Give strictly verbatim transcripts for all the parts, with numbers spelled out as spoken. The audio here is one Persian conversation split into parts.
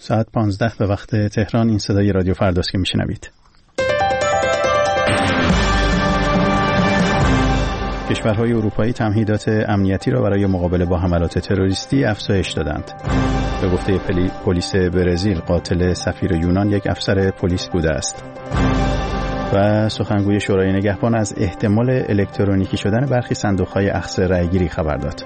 ساعت پانزده به وقت تهران. این صدای رادیو فرداست که میشنوید. کشورهای اروپایی تمهیدات امنیتی را برای مقابله با حملات تروریستی افزایش دادند. به گفته پلیس برزیل، قاتل سفیر یونان یک افسر پلیس بوده است. و سخنگوی شورای نگهبان از احتمال الکترونیکی شدن برخی صندوق‌های اخذ رأی‌گیری خبر داد.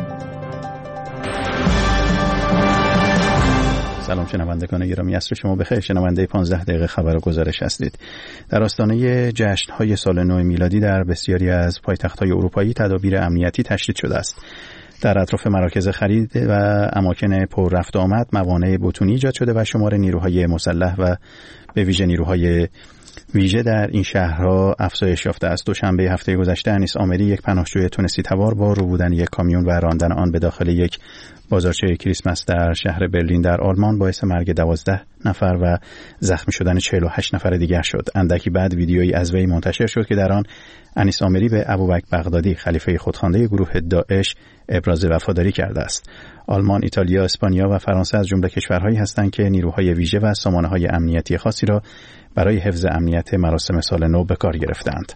سلام شنوندگان گرامی، عصر شما بخیر. شنونده پانزده دقیقه خبر و گزارش هستید. در آستانه جشن‌های سال نو میلادی در بسیاری از پایتخت‌های اروپایی تدابیر امنیتی تشدید شده است. در اطراف مراکز خرید و اماکن پر رفت و آمد موانع بطونی ایجاد شده و شمار نیروهای مسلح و به ویژه نیروهای ویژه در این شهرها افزایش یافته است. دوشنبه هفته گذشته انیس آمری، یک پناهجوی تونسی تبار، با ربودن یک کامیون و راندن آن به داخل یک بازارچه کریسمس در شهر برلین در آلمان باعث مرگ دوازده نفر و زخمی شدن چهل و هشت نفر دیگر شد. اندکی بعد ویدیویی از وی منتشر شد که در آن انیس آمری به ابوبکر بغدادی، خلیفه خودخوانده گروه داعش، ابراز وفاداری کرده است. آلمان، ایتالیا، اسپانیا و فرانسه از جمله کشورهایی هستند که نیروهای ویژه و سامانه‌های امنیتی خاصی را برای حفظ امنیت مراسم سال نو به کار گرفتند.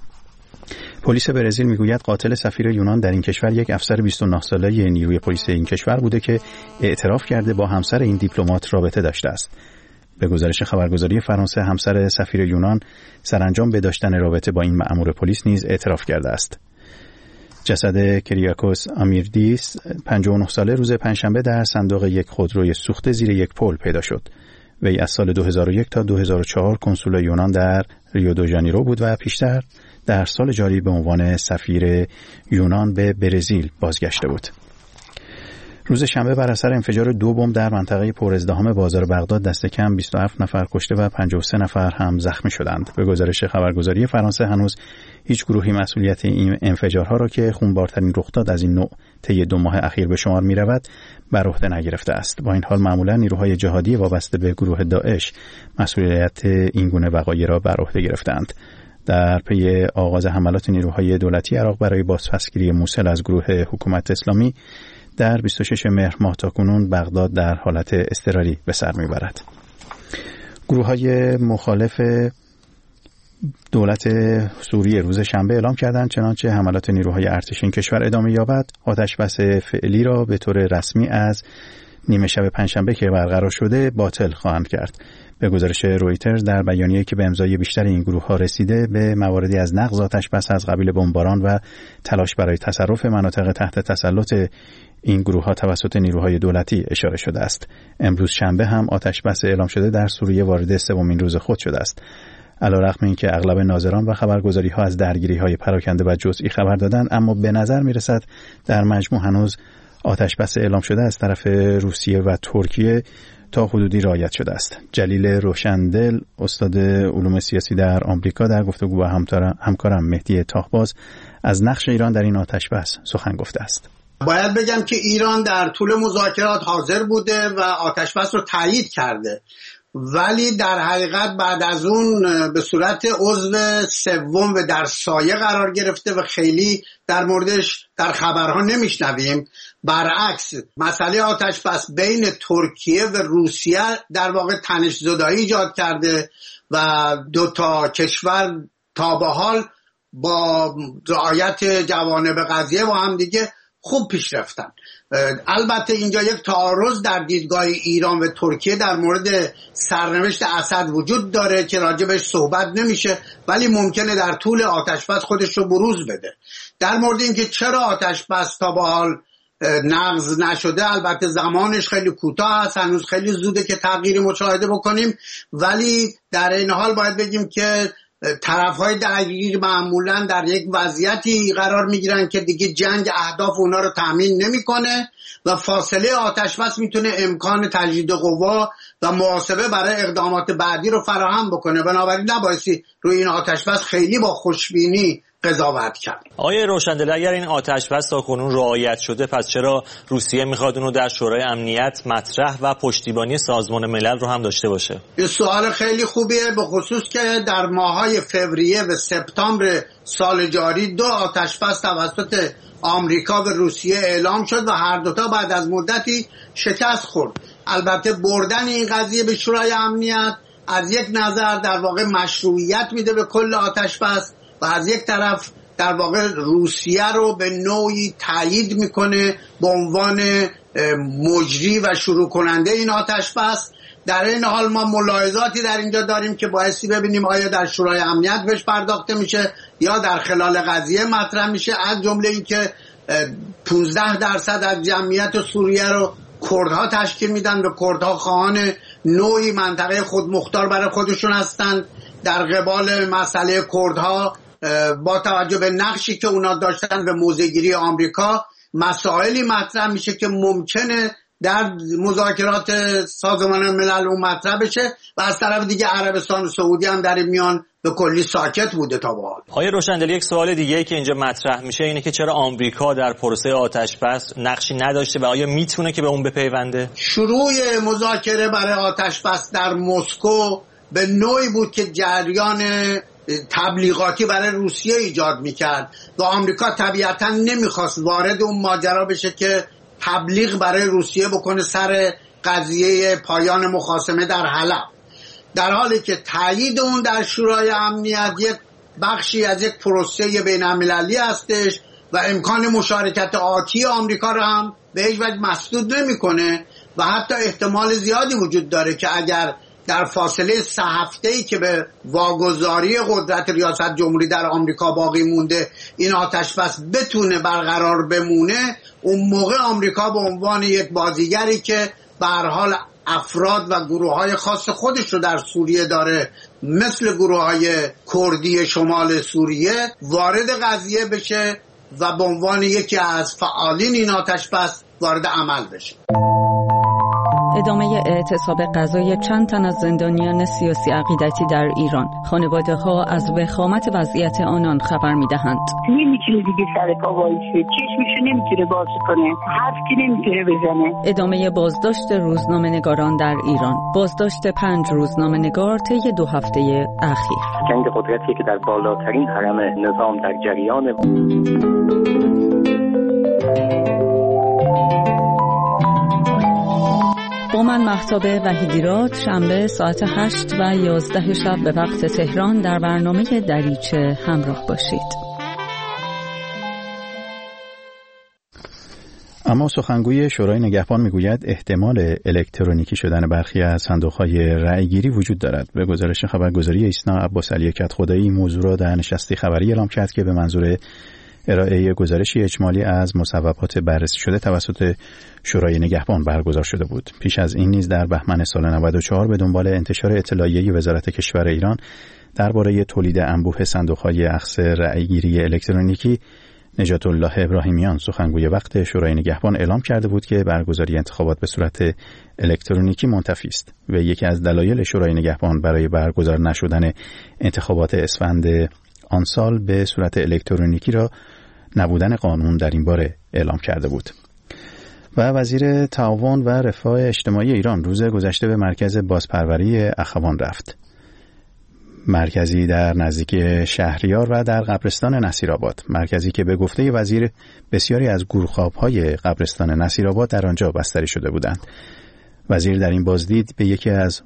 پلیس برزیل میگوید قاتل سفیر یونان در این کشور یک افسر بیست و نه ساله نیروی پلیس این کشور بوده که اعتراف کرده با همسر این دیپلمات رابطه داشته است. به گزارش خبرگزاری فرانسه، همسر سفیر یونان سرانجام به داشتن رابطه با این مأمور پلیس نیز اعتراف کرده است. جسد کریاکوس آمیردیس، پنجاه و نه ساله، روز پنجشنبه در صندوق یک خودروی سوخته زیر یک پل پیدا شد. وی از سال دو هزار و یک تا دو هزار و چهار کنسول یونان در ریو دو ژانیرو بود و پیشتر در سال جاری به عنوان سفیر یونان به برزیل بازگشته بود. روز شنبه بر اثر انفجار دو بمب در منطقه پرازدحام بازار بغداد دست کم بیست و هفت نفر کشته و پنجاه و سه نفر هم زخمی شدند. به گزارش خبرگزاری فرانسه هنوز هیچ گروهی مسئولیت این انفجارها را که خونبارترین رخداد از این نوع طی دو ماه اخیر به شمار می رود بر عهده نگرفته است. با این حال معمولا نیروهای جهادی وابسته به گروه داعش مسئولیت این گونه وقایع را بر عهده گرفتند. در پی آغاز حملات نیروهای دولتی عراق برای بازپسگیری موصل از گروه حکومت اسلامی در بیست و شش مهر ماه تاکنون بغداد در حالت اضطراری به سر میبرد. گروه‌های مخالف دولت سوریه روز شنبه اعلام کردند چنانچه حملات نیروهای ارتش این کشور ادامه یابد، آتش‌بس فعلی را به طور رسمی از نیمه شب پنجشنبه که برقرار شده باطل خواهند کرد. به گزارش رویترز، در بیانیه‌ای که به امضای بیشتر این گروه‌ها رسیده به مواردی از نقض آتش‌بس از قبیل بمباران و تلاش برای تصرف مناطق تحت تسلط این گروه‌ها توسط نیروهای دولتی اشاره شده است. امروز شنبه هم آتش‌بس اعلام شده در سوریه وارد سومین روز خود شده است. علی‌رغم اینکه اغلب ناظران و خبرگزاری‌ها از درگیری‌های پراکنده و جزئی خبر دادند، اما به نظر می‌رسد در مجموع هنوز آتش‌بس اعلام شده از طرف روسیه و ترکیه تا حدودی رعایت شده است. جلیل روشندل، استاد علوم سیاسی در آمریکا، در گفتگو با همکارم مهدی تاهباز از نقش ایران در این آتش‌بس سخن گفته است. باید بگم که ایران در طول مذاکرات حاضر بوده و آتش‌بس رو تایید کرده، ولی در حقیقت بعد از اون به صورت عضو سوم و در سایه قرار گرفته و خیلی در موردش در خبرها نمیشنویم. برعکس مسئله آتش‌بس بین ترکیه و روسیه در واقع تنش زدایی ایجاد کرده و دو تا کشور تا به حال با رعایت جوانب قضیه با هم دیگه خوب پیش رفتن. البته اینجا یک تعارض در دیدگاه ایران و ترکیه در مورد سرنوشت اسد وجود داره که راجبش صحبت نمیشه، ولی ممکنه در طول آتش‌بس خودش رو بروز بده. در مورد اینکه چرا آتش‌بس تا به حال نقض نشده، البته زمانش خیلی کوتاه است، هنوز خیلی زوده که تغییری مشاهده بکنیم، ولی در این حال باید بگیم که طرف‌های درگیر معمولاً در یک وضعیتی قرار می‌گیرن که دیگه جنگ اهداف اونا رو تامین نمی‌کنه و فاصله آتش‌بس میتونه امکان تجدید قوا و محاسبه برای اقدامات بعدی رو فراهم بکنه. بنابراین نبایستی روی این آتش‌بس خیلی با خوشبینی قضاوت کرد. آقای روشندل، اگر این آتش‌بس تاکنون رعایت شده، پس چرا روسیه میخواد اونو در شورای امنیت مطرح و پشتیبانی سازمان ملل رو هم داشته باشه؟ این سوال خیلی خوبیه، به خصوص که در ماهای فوریه و سپتامبر سال جاری دو آتش‌بس توسط آمریکا و روسیه اعلام شد و هر دوتا بعد از مدتی شکست خورد. البته بردن این قضیه به شورای امنیت از یک نظر در واقع مشروعیت میده به کل آتش بس و از یک طرف در واقع روسیه رو به نوعی تایید میکنه به عنوان مجری و شروع کننده این آتش بس. در این حال ما ملاحظاتی در اینجا داریم که بایستی ببینیم آیا در شورای امنیت بهش پرداخته میشه یا در خلال قضیه مطرح میشه، از جمله این که پانزده درصد از جمعیت سوریه رو کردها تشکیل میدن و کردها خواهان نوعی منطقه خودمختار برای خودشون هستند. در قبال مسئله کردها با توجه به نقشی که اونا داشتن به موضع‌گیری آمریکا مسائلی مطرح میشه که ممکنه در مذاکرات سازمان ملل اون مطرح بشه و از طرف دیگه عربستان و سعودی هم در میان به کلی ساکت بوده تا به حال. آقای روشندلی، یک سوال دیگه که اینجا مطرح میشه اینه که چرا آمریکا در پروسه آتش بس نقشی نداشته و آیا میتونه که به اون بپیونده؟ شروع مذاکره برای آتش بس در مسکو به نوعی بود که جریان تبلیغاتی برای روسیه ایجاد میکرد و آمریکا طبیعتا نمیخواست وارد اون ماجرا بشه که تبلیغ برای روسیه بکنه سر قضیه پایان مخاصمه در حلب، در حالی که تایید اون در شورای امنیت یک بخشی از یک پروسه بین المللی هستش و امکان مشارکت آتی آمریکا را هم به هیچ وجه مسدود نمیکنه و حتی احتمال زیادی وجود داره که اگر در فاصله سه هفته‌ای که به واگذاری قدرت ریاست جمهوری در آمریکا باقی مونده این آتش بس بتونه برقرار بمونه، اون موقع آمریکا به عنوان یک بازیگری که به هر حال افراد و گروه‌های خاص خودش رو در سوریه داره مثل گروه‌های کردی شمال سوریه وارد قضیه بشه و به عنوان یکی از فعالین این آتش بس وارد عمل بشه. ادامه اعتصاب غذای چند تن از زندانیان سیاسی عقیدتی در ایران. خانواده ها از وخامت وضعیت آنان خبر می دهند. نمیتونه دیگه سر پا وایسه، چشمشو نمیتونه باز کنه، حرفی نمیتونه بزنه. ادامه بازداشت روزنامه‌نگاران در ایران. بازداشت پنج روزنامه‌نگار طی دو هفته اخیر. جنگ قدرتی که در بالاترین هرم نظام در جریان. با من مهتاب وحیدیراد شنبه ساعت هشت و یازده شب به وقت تهران در برنامه دریچه همراه باشید. اما سخنگوی شورای نگهبان میگوید احتمال الکترونیکی شدن برخی از صندوق‌های رأی‌گیری وجود دارد. به گزارش خبرگزاری ایسنا عباس علی کدخدایی این موضوع را در نشستی خبری اعلام کرد که به منظور ارائه گزارشی اجمالی از مصوبات بررسی شده توسط شورای نگهبان برگزار شده بود. پیش از این نیز در بهمن سال نود و چهار به دنبال انتشار اطلاعیه وزارت کشور ایران درباره تولید انبوه صندوق‌های اخذ رأی‌گیری الکترونیکی، نجات الله ابراهیمیان سخنگوی وقت شورای نگهبان اعلام کرده بود که برگزاری انتخابات به صورت الکترونیکی منتفی است و یکی از دلایل شورای نگهبان برای برگزار نشدن انتخابات اسفند آن سال به صورت الکترونیکی را نبودن قانون در این باره اعلام کرده بود. و وزیر تعاون و رفاه اجتماعی ایران روز گذشته به مرکز بازپروری اخوان رفت. مرکزی در نزدیکی شهریار و در قبرستان نصیرآباد، مرکزی که به گفته وزیر بسیاری از گورخواب‌های قبرستان نصیرآباد در آنجا بستری شده بودند. وزیر در این بازدید به یکی از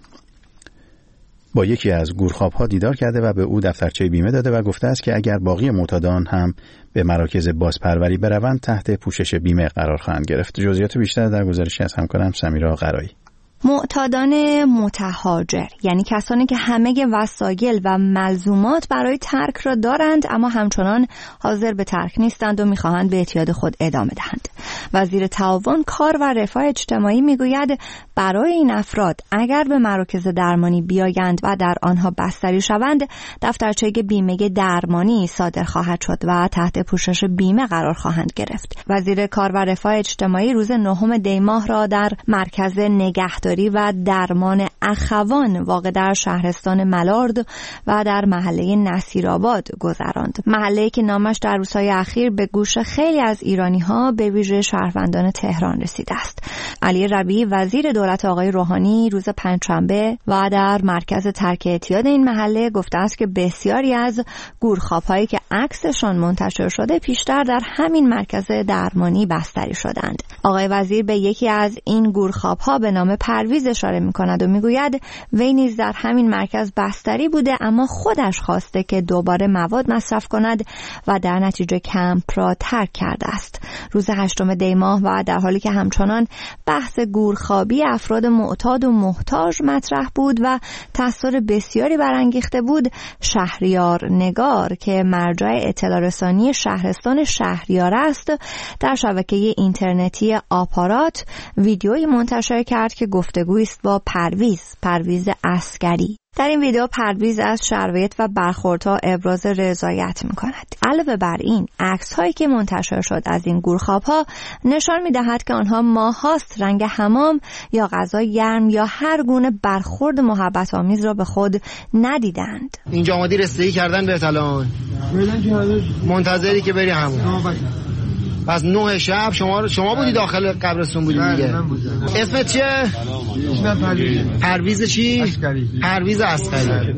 با یکی از گورخواب‌ها دیدار کرده و به او دفترچه بیمه داده و گفته است که اگر باقی معتادان هم به مراکز بازپروری بروند تحت پوشش بیمه قرار خواهند گرفت. جزئیات بیشتر در گزارشی از همکارم سمیرا قرایی. معتادان متهاجر یعنی کسانی که همه وسایل و ملزومات برای ترک را دارند اما همچنان حاضر به ترک نیستند و می‌خواهند به اعتیاد خود ادامه دهند. وزیر تعاون، کار و رفاه اجتماعی میگوید برای این افراد اگر به مراکز درمانی بیایند و در آنها بستری شوند دفترچه بیمه درمانی صادر خواهد شد و تحت پوشش بیمه قرار خواهند گرفت. وزیر کار و رفاه اجتماعی روز نهم دی ماه را در مرکز نگهداری و درمان اخوان واقع در شهرستان ملارد و در محله نصیرآباد گذراند. محله‌ای که نامش در روزهای اخیر به گوش خیلی از ایرانی‌ها به ویژه دست شهروندان تهران رسیده است. علی ربیعی وزیر دولت آقای روحانی روز پنجشنبه و در مرکز ترک اعتیاد این محله گفته است که بسیاری از گورخواب‌هایی که عکسشان منتشر شده پیشتر در همین مرکز درمانی بستری شدند. آقای وزیر به یکی از این گورخواب‌ها به نام پرویز اشاره می‌کند و می‌گوید وی نیز در همین مرکز بستری بوده، اما خودش خواسته که دوباره مواد مصرف کند و در نتیجه کمپ را ترک کرده است. روز هشتم دی ماه و در حالی که همچنان بحث گورخوابی افراد معتاد و محتاج مطرح بود و تأثیر بسیاری برانگیخته بود، شهریار نگار که مرجع اطلاع رسانی شهرستان شهریار است در شبکه اینترنتی آپارات ویدیویی منتشر کرد که گفتگویی است با پرویز پرویز عسکری. در این ویدیو پرویز از شرایط و برخوردها ابراز رضایت می‌کند. علاوه بر این، عکس‌هایی که منتشر شد از این گورخواب‌ها نشان می‌دهد که آنها ماه‌هاست رنگ حمام یا غذای گرم یا هر گونه برخورد محبت‌آمیز را به خود ندیدند. اینجا آمادی رسیدگی کردن به اطلاعان. منتظری که بری همون. پس نه شب شما شما بودی داخل قبرستون بودی دیگه. اسمت چیه؟ اسمم پرویز. پرویز چی؟ عسکری. پرویز عسکری.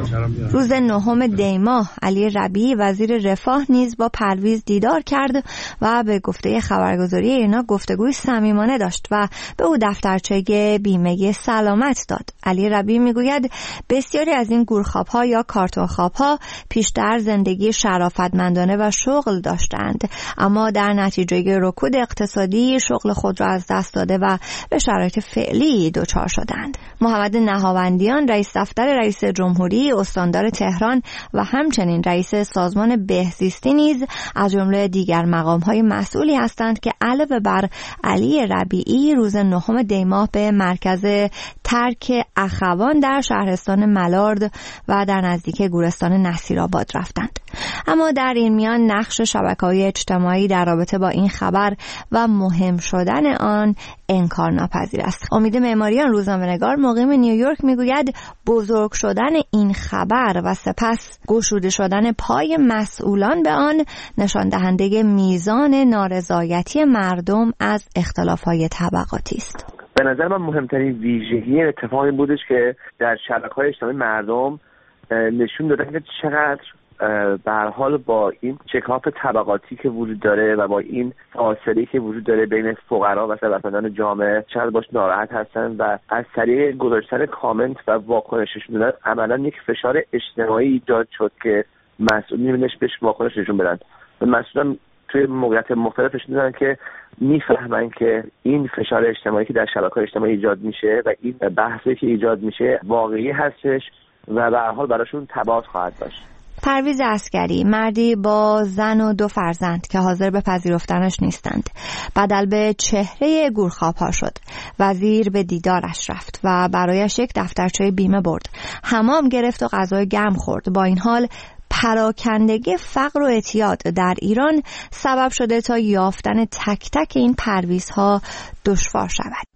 روز نهم دی ماه علی ربیعی وزیر رفاه نیز با پرویز دیدار کرد و به گفته خبرگزاری اینا گفتگوی صمیمانه داشت و به او دفترچه بیمه سلامت داد. علی ربیعی میگوید بسیاری از این گورخواب‌ها یا کارتونخواب‌ها پیشتر زندگی شرافتمندانه و شغل داشتند، اما در نتیجه رکود اقتصادی شغل خود را از دست داده و به شرایط فعلی دچار شدند. محمد نهاوندیان رئیس دفتر رئیس جمهوری استاندار تهران و همچنین رئیس سازمان بهزیستی نیز از جمله دیگر مقام‌های مسئولی هستند که علاوه بر علی ربیعی روز نهم دی ماه به مرکز ترک اخوان در شهرستان ملارد و در نزدیک گورستان نصیرآباد رفتند. اما در این میان نقش شبکه‌های اجتماعی در رابطه با این خبر و مهم شدن آن انکارناپذیر است. امید معماریان روزنامه‌نگار مقیم نیویورک میگوید بزرگ شدن این خبر و سپس گشوده شدن پای مسئولان به آن نشان دهنده میزان نارضایتی مردم از اختلاف‌های طبقاتی است. به نظر من مهمترین ویژگی اتفاقی بودش که در شبکه‌های اجتماعی مردم نشون دادن که چقدر به هر حال با این چکاپ طبقاتی که وجود داره و با این فاصله که وجود داره بین فقرا و ثروتمندان جامعه چقدر باش ناراحت هستن و از طریق گذاشتن کامنت و واکنشش میدن عملا یک فشار اجتماعی ایجاد شد که مسئولین نمیشه بهش واکنش نشون بدن و مسئولان توی موقعیت مختلفش میدونن که میفهمن که این فشار اجتماعی که در شبکه‌های اجتماعی ایجاد میشه و این بحثی که ایجاد میشه واقعی هستش و به هر حال براشون تبعات خواهد داشت. پرویز عسکری مردی با زن و دو فرزند که حاضر به پذیرفتنش نیستند بدل به چهره گورخواب‌ها شد. وزیر به دیدارش رفت و برایش یک دفترچه بیمه برد. حمام گرفت و غذای گرم خورد. با این حال پراکندگی فقر و اعتیاد در ایران سبب شده تا یافتن تک تک این پرویزها دشوار شود.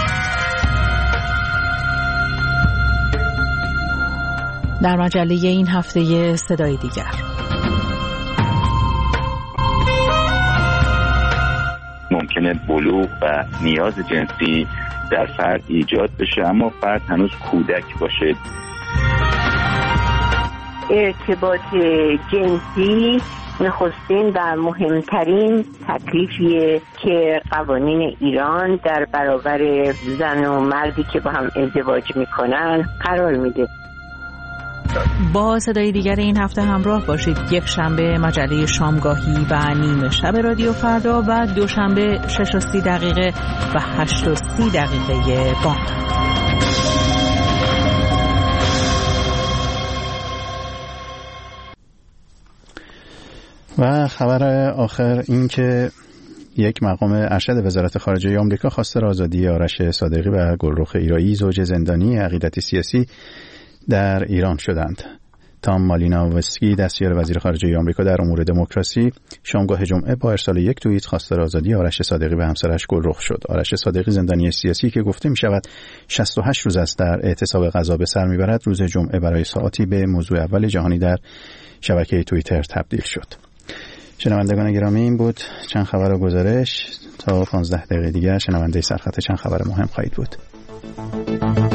در مجله این هفته صدای دیگر ممکنه بلوغ و نیاز جنسی در فرد ایجاد بشه اما فرد هنوز کودک باشه. ارتباط جنسی نخستین و مهمترین تکلیفیه که قوانین ایران در برابر زن و مردی که با هم ازدواج میکنن قرار میده. با صدای دیگر این هفته همراه باشید. یک شنبه مجله شامگاهی و نیمه شب رادیو فردا و دوشنبه شش و سی دقیقه و هشت و سی دقیقه بامداد. و خبر آخر این که یک مقام ارشد وزارت خارجه آمریکا خواستار آزادی آرش صادقی و گلرخ ایرایی زوج زندانی عقیدتی سیاسی در ایران شدند. تام مالیناوسکی دستیار وزیر خارجه آمریکا در امور دموکراسی شامگاه جمعه با ارسال یک توییت خواستار آزادی آرش صادقی و همسرش گلرخ شد. آرش صادقی زندانی سیاسی که گفته می شود شصت و هشت روز است در اعتصاب غذا به سر می برد روز جمعه برای ساعاتی به موضوع اول جهانی در شبکه توییتر تبدیل شد. شنوندگان گرامی، این بود چند خبر و گزارش. تا پانزده دقیقه دیگر شنونده سرخط چند خبر مهم خواهید بود.